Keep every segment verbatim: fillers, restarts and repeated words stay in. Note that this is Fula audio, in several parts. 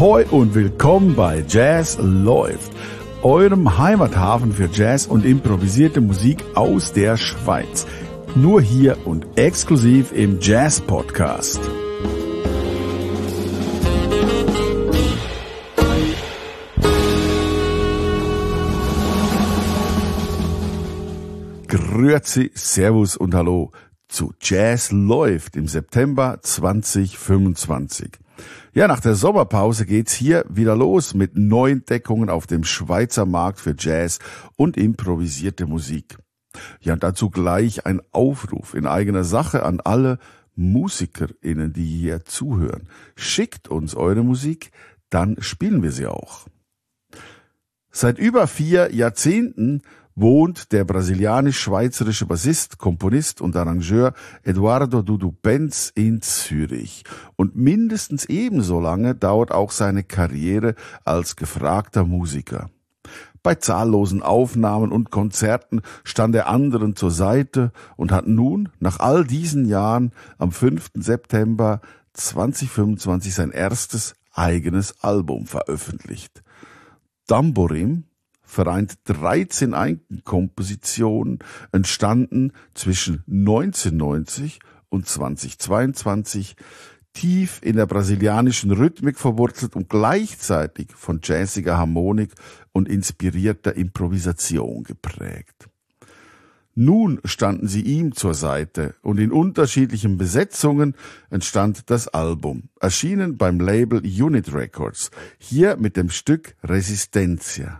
Ahoi und willkommen bei Jazz läuft, eurem Heimathafen für Jazz und improvisierte Musik aus der Schweiz. Nur hier und exklusiv im Jazz Podcast. Grüezi, Servus und Hallo zu Jazz läuft im September zwanzig fünfundzwanzig. Ja, nach der Sommerpause geht's hier wieder los mit Neuentdeckungen auf dem Schweizer Markt für Jazz und improvisierte Musik. Ja, und dazu gleich ein Aufruf in eigener Sache an alle MusikerInnen, die hier zuhören. Schickt uns eure Musik, dann spielen wir sie auch. Seit über vier Jahrzehnten wohnt der brasilianisch-schweizerische Bassist, Komponist und Arrangeur Eduardo Dudu Benz in Zürich. Und mindestens ebenso lange dauert auch seine Karriere als gefragter Musiker. Bei zahllosen Aufnahmen und Konzerten stand er anderen zur Seite und hat nun, nach all diesen Jahren, am fünften September zweitausendfünfundzwanzig sein erstes eigenes Album veröffentlicht. Tamborim vereint dreizehn Eigenkompositionen, entstanden zwischen neunzehnhundertneunzig und zweitausendzweiundzwanzig, tief in der brasilianischen Rhythmik verwurzelt und gleichzeitig von jazziger Harmonik und inspirierter Improvisation geprägt. Nun standen sie ihm zur Seite und in unterschiedlichen Besetzungen entstand das Album, erschienen beim Label Unit Records, hier mit dem Stück Resistencia.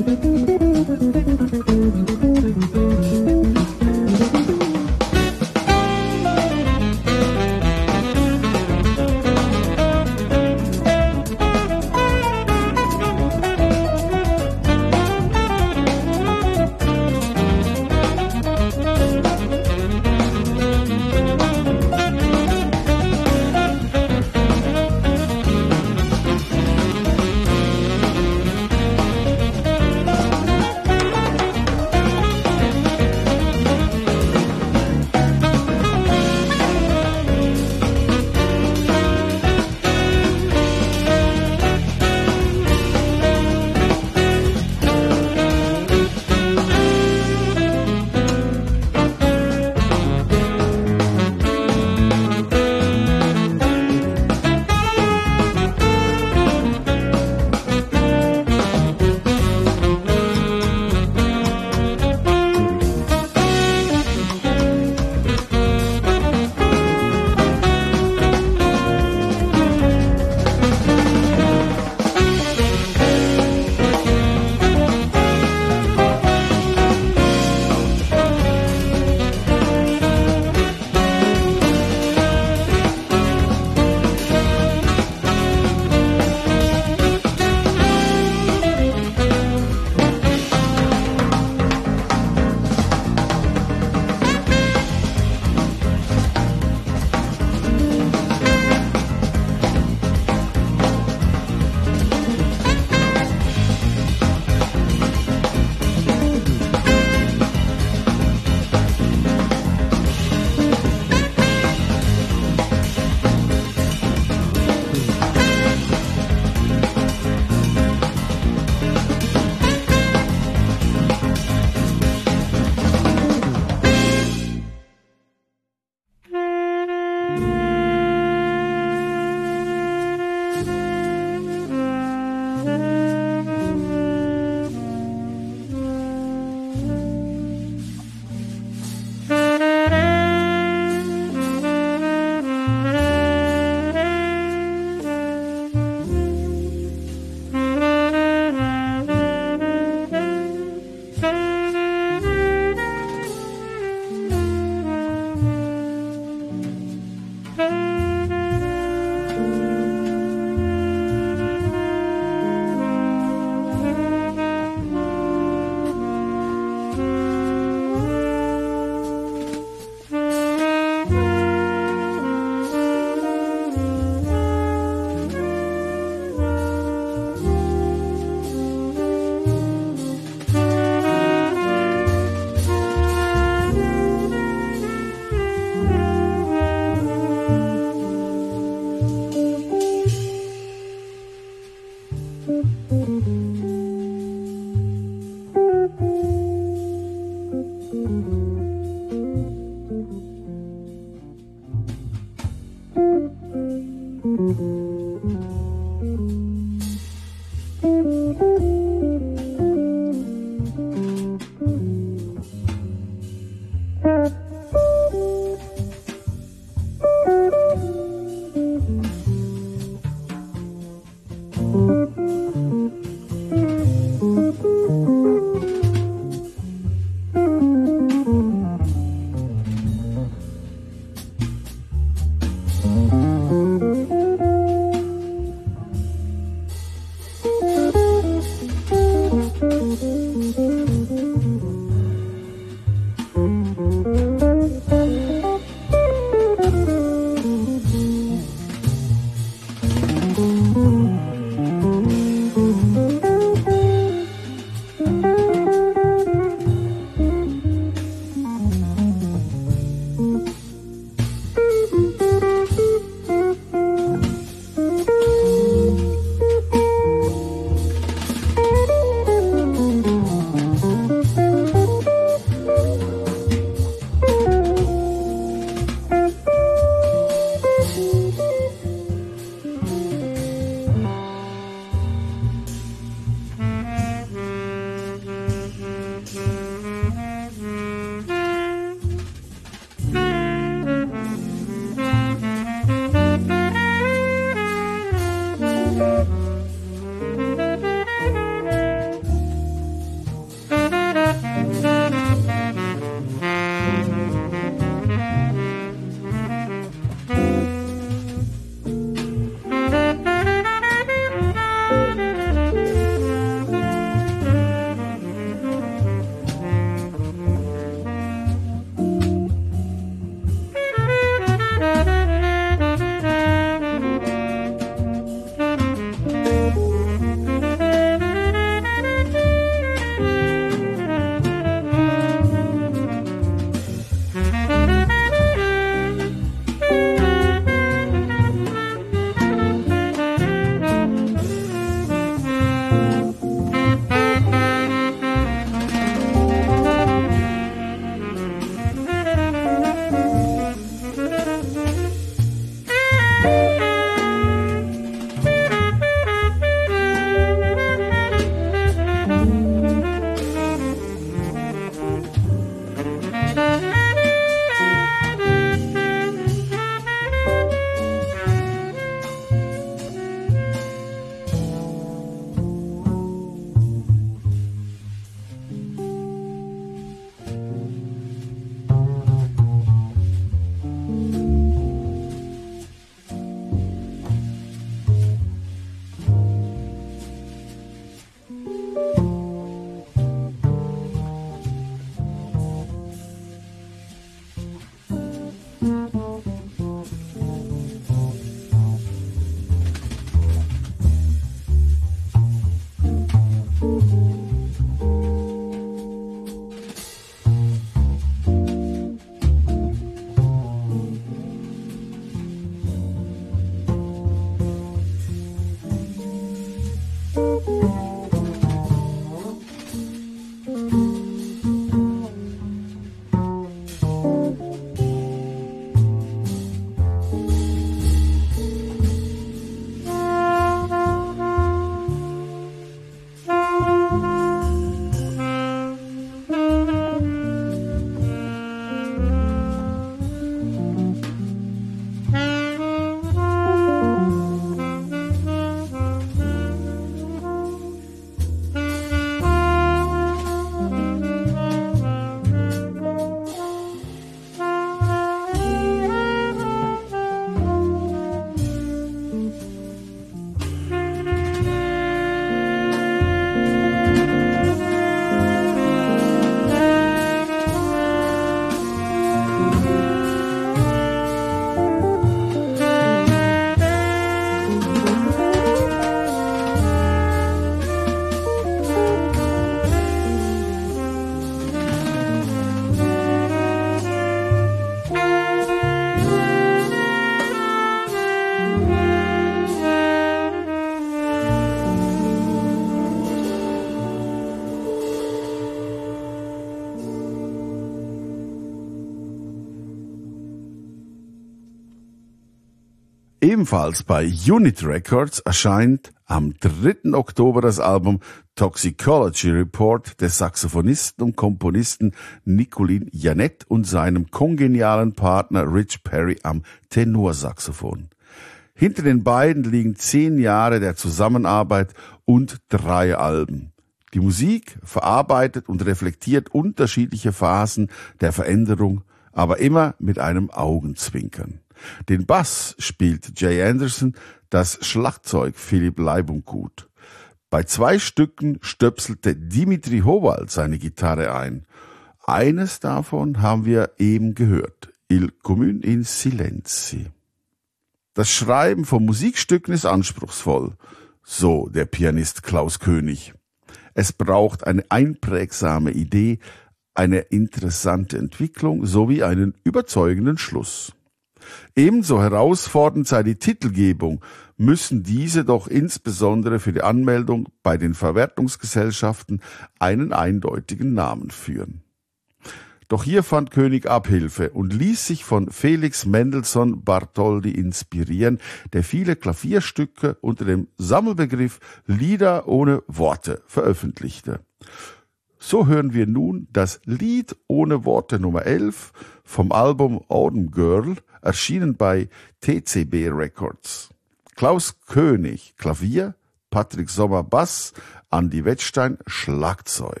Ebenfalls bei Unit Records erscheint am dritten Oktober das Album Toxicology Report des Saxophonisten und Komponisten Nicolin Janet und seinem kongenialen Partner Rich Perry am Tenorsaxophon. Hinter den beiden liegen zehn Jahre der Zusammenarbeit und drei Alben. Die Musik verarbeitet und reflektiert unterschiedliche Phasen der Veränderung, aber immer mit einem Augenzwinkern. Den Bass spielt Jay Anderson, das Schlagzeug Philipp Leibundgut. Bei zwei Stücken stöpselte Dimitri Howald seine Gitarre ein. Eines davon haben wir eben gehört, Il Commun in Silenzi. Das Schreiben von Musikstücken ist anspruchsvoll, so der Pianist Klaus König. Es braucht eine einprägsame Idee, eine interessante Entwicklung sowie einen überzeugenden Schluss. Ebenso herausfordernd sei die Titelgebung, müssen diese doch insbesondere für die Anmeldung bei den Verwertungsgesellschaften einen eindeutigen Namen führen. Doch hier fand König Abhilfe und ließ sich von Felix Mendelssohn Bartholdy inspirieren, der viele Klavierstücke unter dem Sammelbegriff Lieder ohne Worte veröffentlichte. So hören wir nun das Lied ohne Worte Nummer elf vom Album Autumn Girl, erschienen bei T C B Records. Klaus König Klavier, Patrick Sommer Bass, Andi Wettstein Schlagzeug.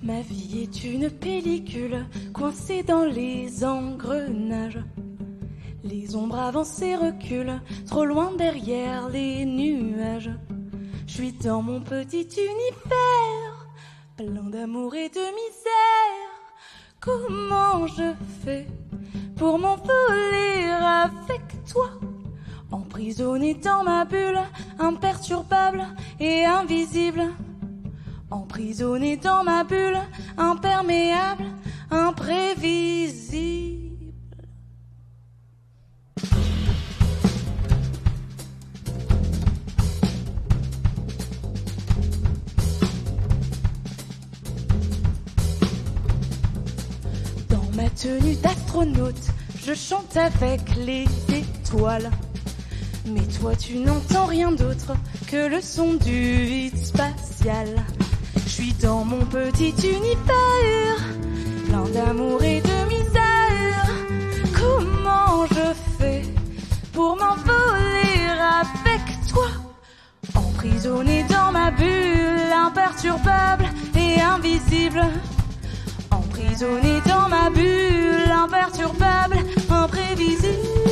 Ma vie est une pellicule coincée dans les engrenages. Les ombres avancent et reculent, trop loin derrière les nuages. Je suis dans mon petit univers, plein d'amour et de misère. Comment je fais pour m'envoler avec toi? Emprisonné dans ma bulle, imperturbable et invisible. Emprisonné dans ma bulle, imperméable, imprévisible. Dans ma tenue d'astronaute, je chante avec les étoiles. Mais toi tu n'entends rien d'autre que le son du vide spatial. Je suis dans mon petit univers, plein d'amour et de misère. Comment je fais pour m'envoler avec toi? Emprisonné dans ma bulle, imperturbable et invisible. Emprisonné dans ma bulle, imperturbable, imprévisible.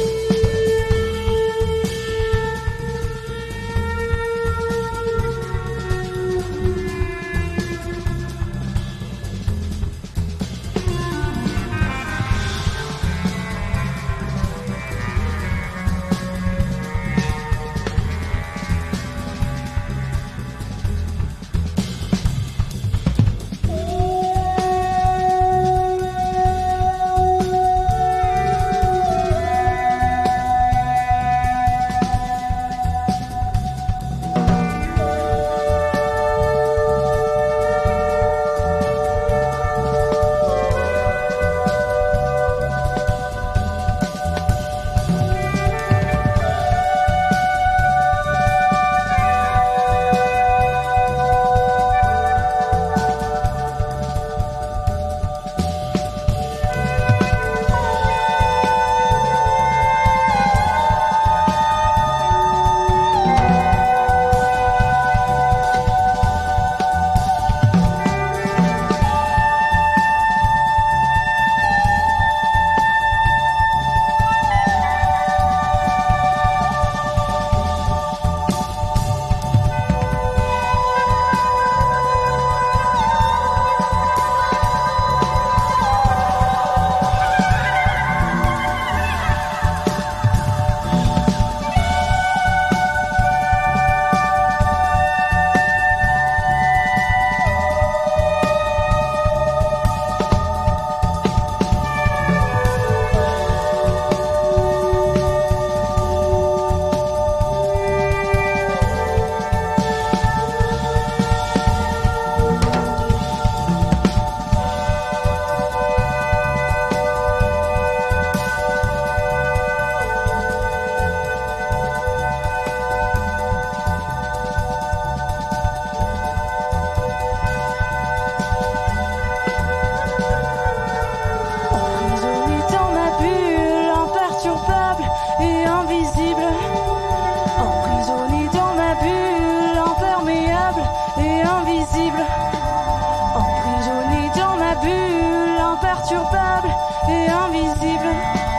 Imperturbable et invisible,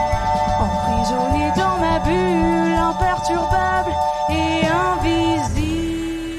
emprisonné dans ma bulle, imperturbable et invisible.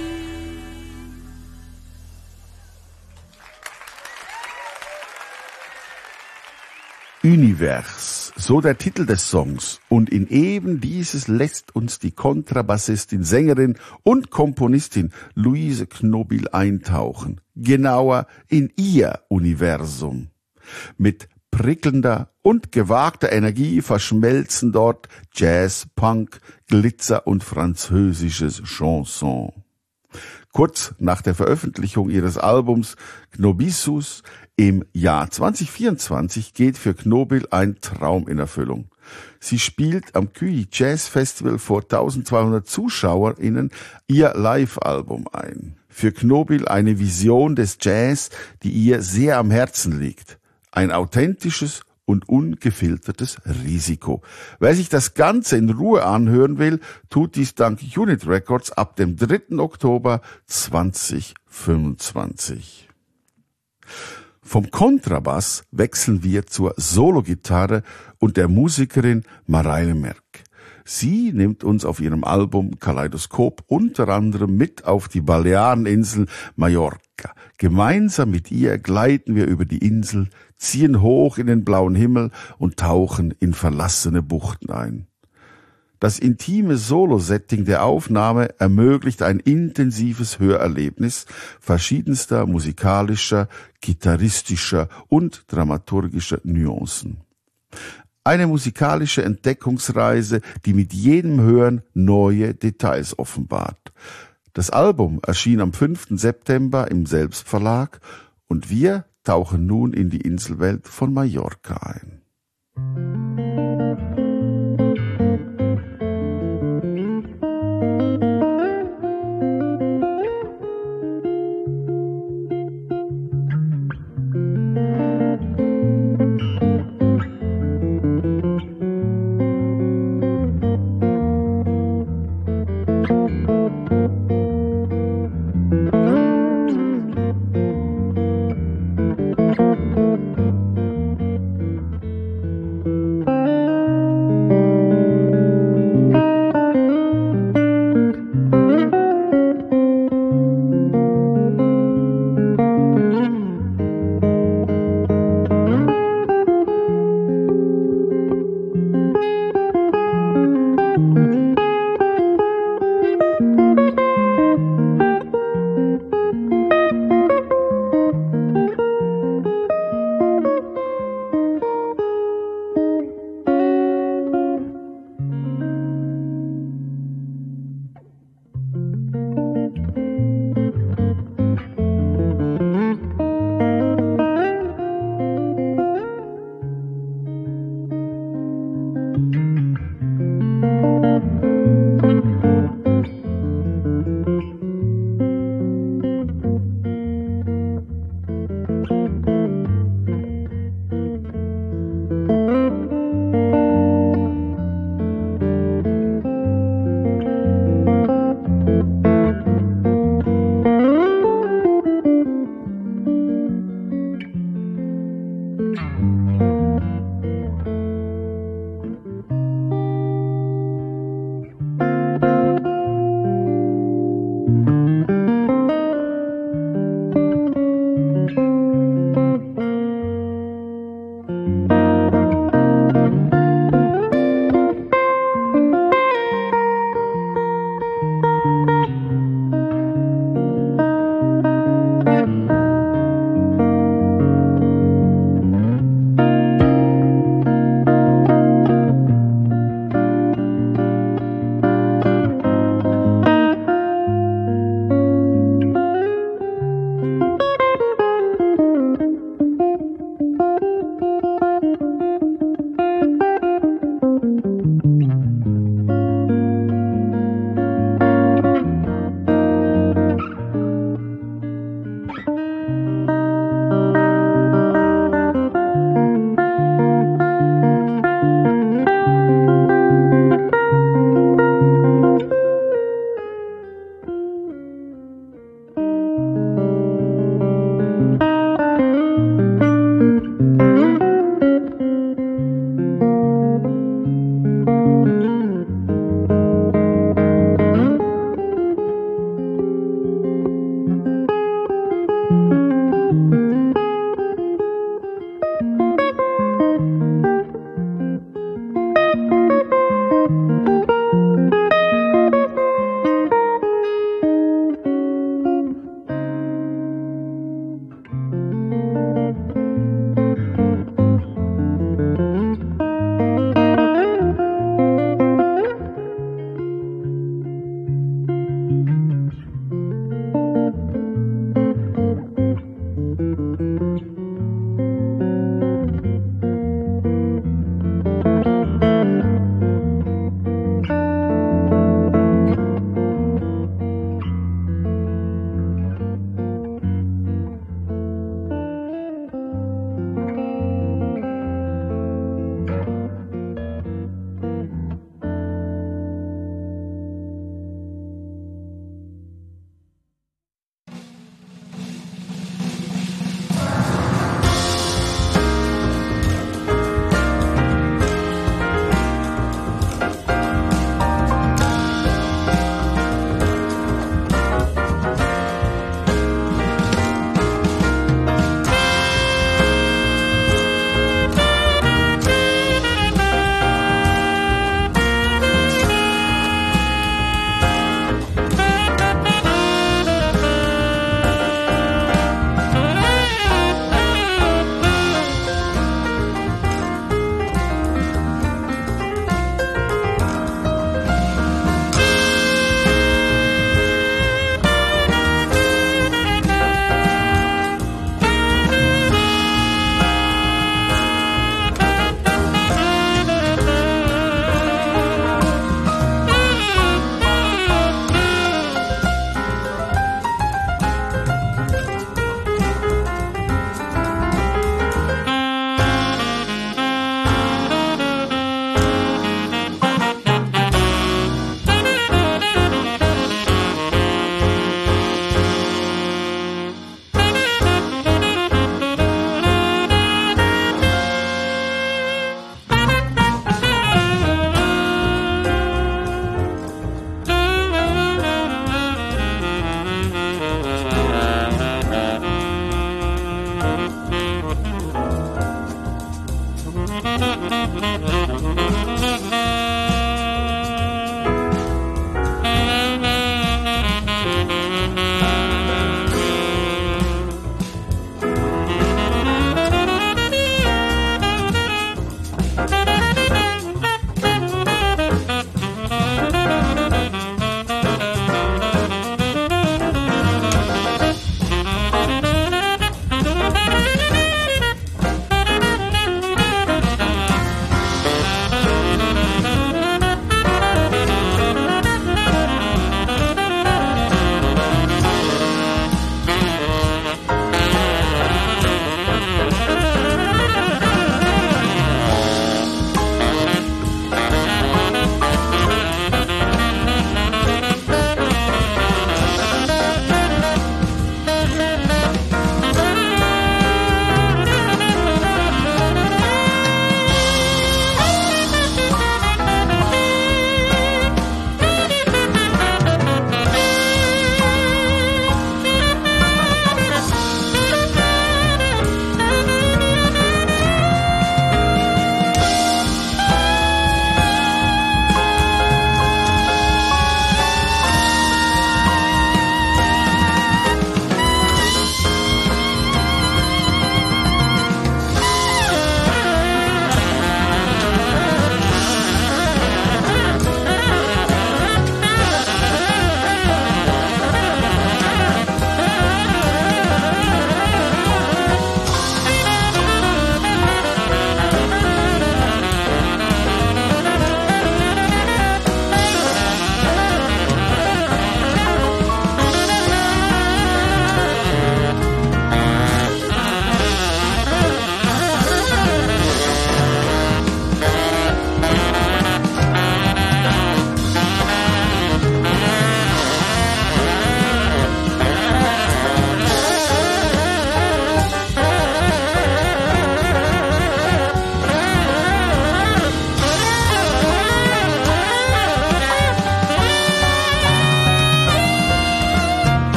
Univers, so der Titel des Songs. Und in eben dieses lässt uns die Kontrabassistin, Sängerin und Komponistin Luise Knobil eintauchen. Genauer in ihr Universum. Mit prickelnder und gewagter Energie verschmelzen dort Jazz, Punk, Glitzer und französisches Chanson. Kurz nach der Veröffentlichung ihres Albums Knobissus im Jahr zwanzig vierundzwanzig geht für Knobil ein Traum in Erfüllung. Sie spielt am Q I Jazz Festival vor zwölfhundert ZuschauerInnen ihr Live-Album ein. Für Knobil eine Vision des Jazz, die ihr sehr am Herzen liegt. Ein authentisches und ungefiltertes Risiko. Wer sich das Ganze in Ruhe anhören will, tut dies dank Unit Records ab dem dritten Oktober zweitausendfünfundzwanzig. Vom Kontrabass wechseln wir zur Sologitarre und der Musikerin Mareile Merk. Sie nimmt uns auf ihrem Album Kaleidoskop unter anderem mit auf die Baleareninsel Mallorca. Gemeinsam mit ihr gleiten wir über die Insel, ziehen hoch in den blauen Himmel und tauchen in verlassene Buchten ein. Das intime Solo-Setting der Aufnahme ermöglicht ein intensives Hörerlebnis verschiedenster musikalischer, gitarristischer und dramaturgischer Nuancen. Eine musikalische Entdeckungsreise, die mit jedem Hören neue Details offenbart. Das Album erschien am fünften September im Selbstverlag und wir tauchen nun in die Inselwelt von Mallorca ein.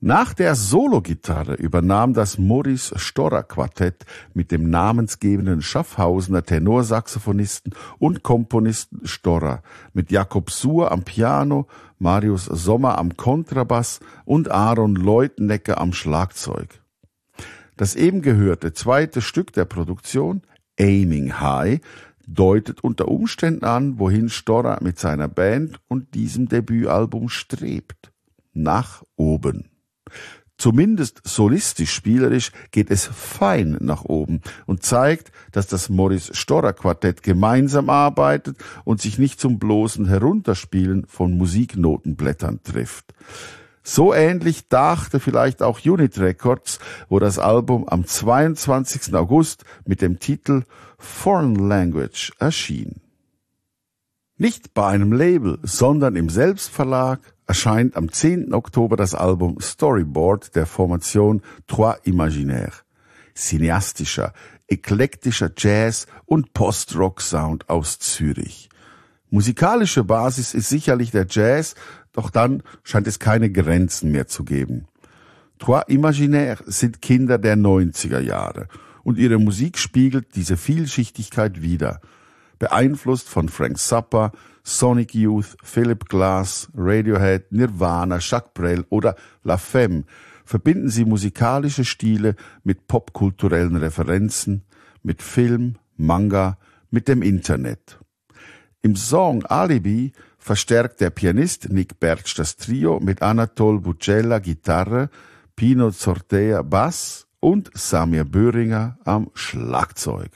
Nach der Sologitarre übernahm das Maurice Storer Quartett mit dem namensgebenden Schaffhausener Tenorsaxophonisten und Komponisten Storer mit Jakob Suhr am Piano, Marius Sommer am Kontrabass und Aaron Leutenegger am Schlagzeug. Das eben gehörte zweite Stück der Produktion, Aiming High, deutet unter Umständen an, wohin Storer mit seiner Band und diesem Debütalbum strebt. Nach oben. Zumindest solistisch spielerisch geht es fein nach oben und zeigt, dass das Maurice Storer Quartett gemeinsam arbeitet und sich nicht zum bloßen Herunterspielen von Musiknotenblättern trifft. So ähnlich dachte vielleicht auch Unit Records, wo das Album am zweiundzwanzigsten August mit dem Titel Foreign Language erschien. Nicht bei einem Label, sondern im Selbstverlag erscheint am zehnten Oktober das Album Storyboard der Formation Trois Imaginaires. Cineastischer, eklektischer Jazz- und Post-Rock-Sound aus Zürich. Musikalische Basis ist sicherlich der Jazz, doch dann scheint es keine Grenzen mehr zu geben. Trois Imaginaires sind Kinder der neunziger Jahre und ihre Musik spiegelt diese Vielschichtigkeit wider. Beeinflusst von Frank Zappa, Sonic Youth, Philip Glass, Radiohead, Nirvana, Jacques Brel oder La Femme verbinden sie musikalische Stile mit popkulturellen Referenzen, mit Film, Manga, mit dem Internet. Im Song Alibi verstärkt der Pianist Nick Bertsch das Trio mit Anatol Bucella Gitarre, Pino Zortea Bass und Samir Böhringer am Schlagzeug.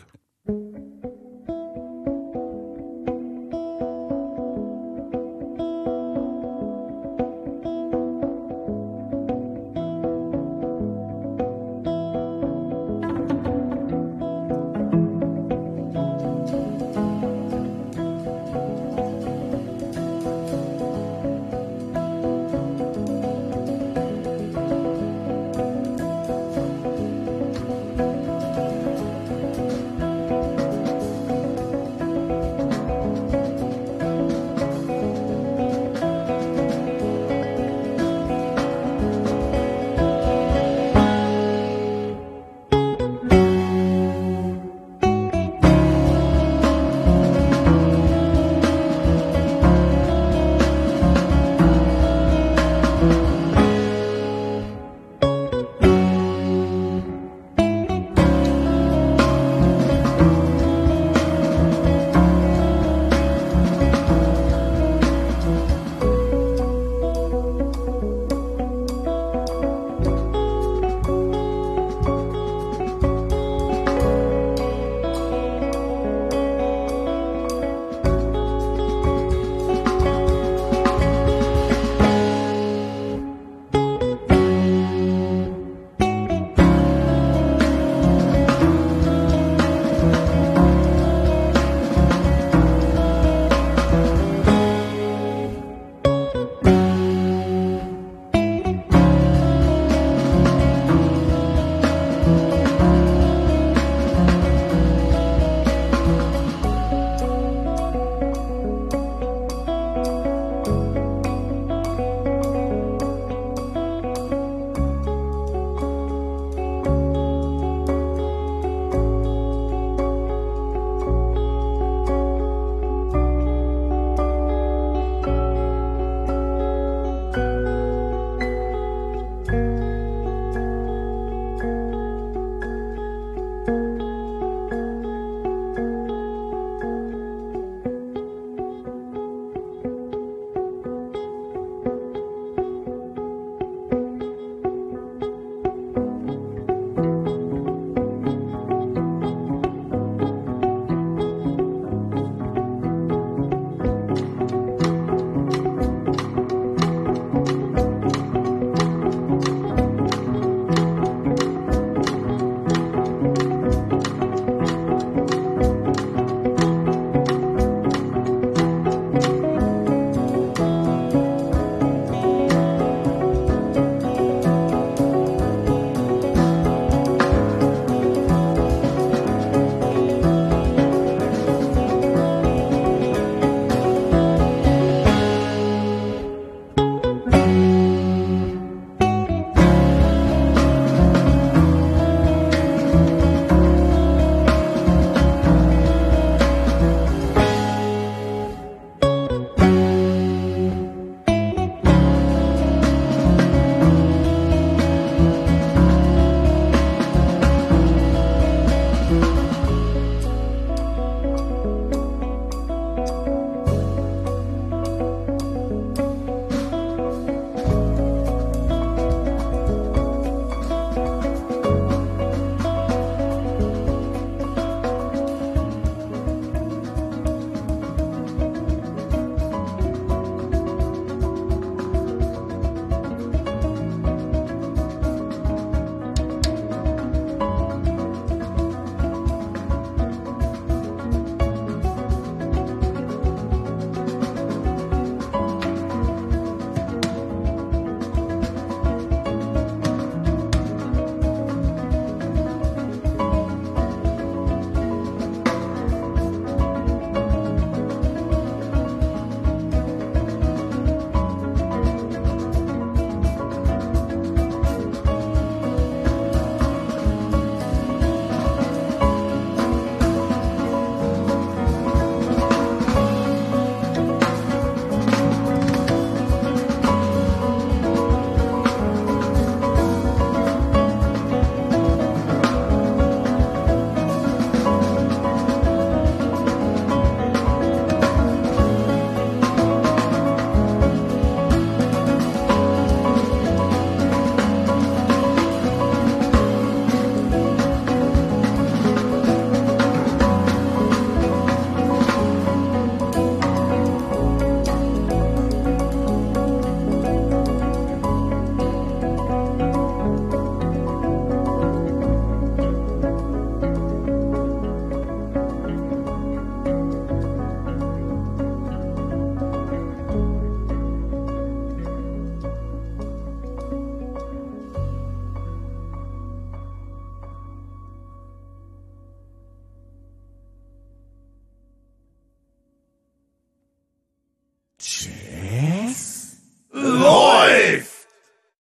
Jazz.